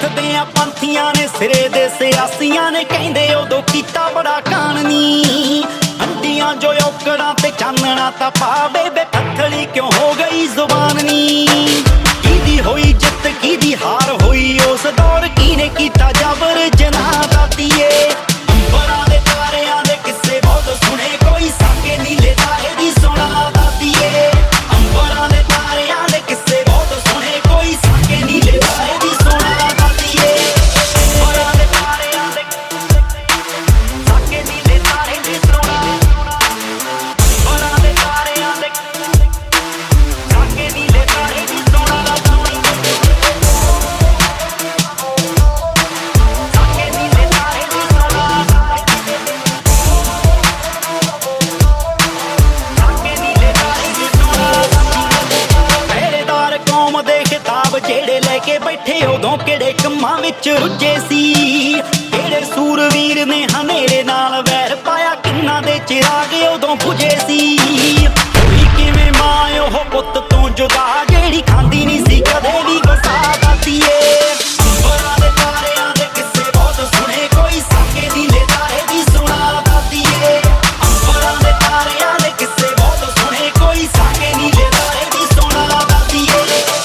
ਲੁੱਟਦੇ ਆ ਪੰਥੀਆਂ ਨੇ ਸਿਰੇ ਦੇ ਸਿਆਸੀਆਂ ਨੇ ਕਹਿੰਦੇ ਉਦੋਂ ਕੀਤਾ ਬੜਾ ਕਾਣ ਨੀ ਹੱਡੀਆਂ ਜੋ ਔਕੜਾਂ ਤੇ ਚਾਨਣਾ ਤਾਂ ਪਾਵੇ ਬੇ ਪੱਥਲੀ ਕਿਉਂ ਹੋ ਗਈ ਜ਼ੁਬਾਨ ਨੀ ਕਿਹਦੀ ਹੋਈ ਜਿੱਤ ਕਿਹਦੀ ਹਾਰ ਹੋਈ ਉਸ ਦੌਰ ਕਿਹਨੇ ਕੀਤਾ ਜਬਰ ਜਨਾਹ ਦਾ ਦੀਏ ਅੰਬਰਾਂ ਦੇ ਤਾਰਿਆਂ ਦੇ ਕਿੱਸੇ ਬਹੁਤ ਸੁਣੇ ਕੋਈ ਸਾਕੇ ਨੀਲੇ ਤਾਰੇ ਦੀ ਸੁਣਾ ਦਾ ਦੀਏ ਅੰਬਰਾਂ ਦੇ ਤਾਰਿਆਂ ਦੇ ਕਿੱਸੇ ਬਹੁਤ ਸੁਣੇ ਕੋਈ ਸਾਕੇ ਨੀਲੇ ਤਾਰੇ ਦੀ ਸੁਣਾ ਦਾ ਦੀਏ ਅੰਬਰਾਂ ਦੇ ਤਾਰਿਆਂ ਦੇ ਸਾਕੇ ਨੀਲੇ ਤਾਰੇ ਦੀ ਸੁਣਾ ਅੰਬਰਾਂ ਦੇ ਤਾਰਿਆਂ ਦੇ ਸਾਕੇ ਨੀਲੇ ਤਾਰੇ ਦੀ ਸੁਣਾ ਦਾ ਸਾਕੇ ਨੀਲੇ ਤਾਰੇ ਦੀ ਸੁਣਾ ਸਾਕੇ ਨੀਲੇ ਤਾਰੇ ਦੀ ਸੁਣਾ ਪਹਿਰੇਦਾਰ ਕੌਮ ਦੇ ਖਿਤਾਬ ਜਿਹੜੇ ਲੈ ਕੇ ਬੈਠੇ ਉਦੋਂ ਕਿਹੜੇ ਕੰਮਾਂ ਵਿੱਚ ਰੁੱਝੇ ਸੀ ਕਿਹੜੇ ਸੂਰਵੀਰ ਨੇ ਹਨੇਰੇ ਨਾਲ ਵੈਰ ਪਾਇਆ ਕਿੰਨਾਂ ਦੇ ਚਿਰਾਗ ਉਦੋਂ ਬੁਝੇ ਸੀ ਹੋਈ ਕਿਵੇਂ ਮਾਂ ਉਹ ਪੁੱਤ ਤੋਂ ਜੁਦਾ ਜਿਹੜੀ ਖਾਂਦੀ ਨਹੀਂ ਸੀ ਕਦੇ ਵੀ ਗੁੱਸਾ ਦਾਤੀਏ ਅੰਬਰਾਂ ਦੇ ਤਾਰਿਆਂ ਦੇ ਕਿੱਸੇ ਬਹੁਤ ਸੁਣੇ ਕੋਈ ਸਾਕੇ ਨੀਲੇ ਤਾਰੇ ਦੀ ਸੁਣਾ ਦਾਤੀਏ ਅੰਬਰਾਂ ਦੇ ਤਾਰਿਆਂ ਦੇ ਕਿੱਸੇ ਬਹੁਤ ਸੁਣੇ ਕੋਈ ਸਾਕੇ ਨੀਲੇ ਤਾਰੇ ਦੀ ਸੁਣਾ ਦਾਤੀਏ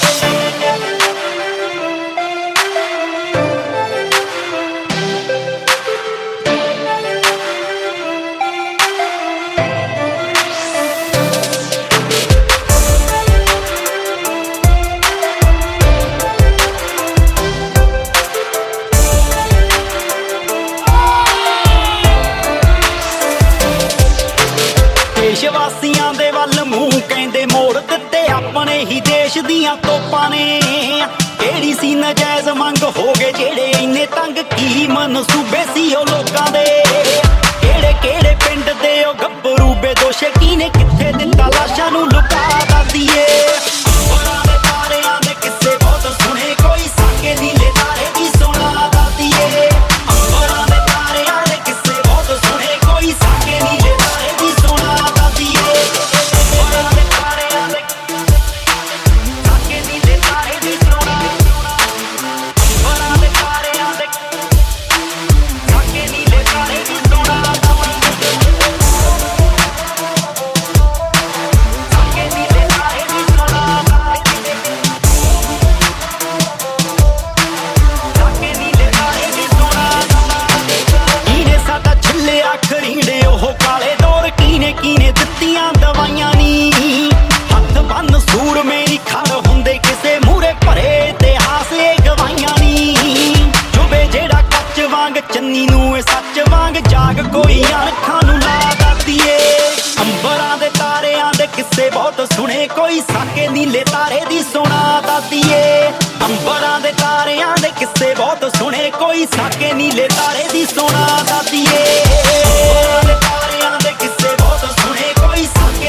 ਦੇਸ਼ ਵਾਸੀਆਂ ਦੇ ਵੱਲ ਮੂੰਹ ਕਹਿੰਦੇ ਮੋੜ ਦਿੱਤੇ ਆਪਣੇ ਹੀ ਦੇਸ਼ ਦੀਆਂ ਤੋਪਾਂ ਨੇ ਕਿਹੜੀ ਸੀ ਨਜਾਇਜ਼ ਮੰਗ ਹੋ ਗਏ ਜਿਹੜੇ ਇੰਨੇ ਤੰਗ ਕੀ ਮਨਸੂਬੇ ਸੀ ਉਹ ਲੋਕਾਂ ਦੇ ਕਿਹੜੇ ਕਿਹੜੇ ਪਿੰਡ ਦੇ ਉਹ ਗੱਭਰੂ ਬੇਦੋਸ਼ੇ ਕਿਹਨੇ ਕਿੱਥੇ ਦਿੱਤਾ ਲਾਸ਼ਾਂ ਨੂੰ ਲੁਕਾ ਦਾਦੀਏ ਅੰਬਰਾਂ ਦੇ ਤਾਰਿਆਂ ਦੇ ਕਿੱਸੇ ਬਹੁਤ ਸੁਣੇ ਕੋਈ ਸਾਕੇ ਨੀਲੇ ਤਾਰੇ ਦੀ ਸੁਣਾ ਦਾਦੀਏ ਅੰਬਰਾਂ ਦੇ ਤਾਰਿਆਂ ਦੇ ਕਿੱਸੇ ਬਹੁਤ ਸੁਣੇ ਕੋਈ ਸਾਕੇ ਨੀਲੇ ਤਾਰੇ ਦੀ ਸੁਣਾ ਦਾਦੀਏ ਅੰਬਰਾਂ ਦੇ ਤਾਰਿਆਂ ਦੇ ਸਾਕੇ ਨੀਲੇ ਤਾਰੇ ਦੀ ਸੁਣਾ ਅੰਬਰਾਂ ਦੇ ਤਾਰਿਆਂ ਦੇ ਸਾਕੇ ਨੀਲੇ ਤਾਰੇ ਦੀ ਸੁਣਾ ਸਾਕੇ ਨੀਲੇ ਤਾਰੇ ਦੀ ਸੁਣਾ ਸਾਕੇ ਨੀਲੇ ਤਾਰੇ ਦੀ ਸੁਣਾ ਕਿਹਨੇ ਸਾਡਾ ਛਿੱਲਿਆ ਖਰੀੜੇ ਉਹ ਕਾਲੇ ਦੌਰ ਕਿਹਨੇ ਦਿੱਤੀਆਂ ਦਵਾਈਆਂ ਨੀ ਹੱਥ ਬੰਨ ਸੂਰ ਮੇਰੀ ਖੜ ਹੁੰਦੇ ਕਿਸੇ ਮੂਰੇ ਭਰੇ ਇਤਿਹਾਸ ਇਹ ਗਵਾਈਆਂ ਨੀ ਜੁਬੇ ਜਿਹੜਾ ਕੱਚ ਵਾਂਗ ਚੰਨੀ ਨੂੰ ਇਹ ਸੱਚ ਵਾਂਗ ਜਾਗ ਕੋਈ ਅੱਖਾਂ ਨੂੰ ਲਾ ਦਾਤੀਏ ਅੰਬਰਾਂ ਦੇ ਤਾਰਿਆਂ ਦੇ ਕਿੱਸੇ ਬਹੁਤ ਸੁਣੇ ਕੋਈ ਸਾਕੇ ਨੀਲੇ ਤਾਰੇ ਦੀ ਸੁਣਾ ਦਾਤੀਏ ਅੰਬਰਾਂ ਦੇ ਤਾਰਿਆਂ ਦੇ ਕਿੱਸੇ ਬਹੁਤ ਸੁਣੇ ਕੋਈ ਸਾਕੇ ਨੀਲੇ ਤਾਰੇ ਦੀ ਸੁਣਾ ਦਾਤੀਏ ਅੰਬਰਾਂ ਦੇ ਤਾਰਿਆਂ ਦੇ ਕਿੱਸੇ ਬਹੁਤ ਸੁਣੇ ਕੋਈ ਸਾਕੇ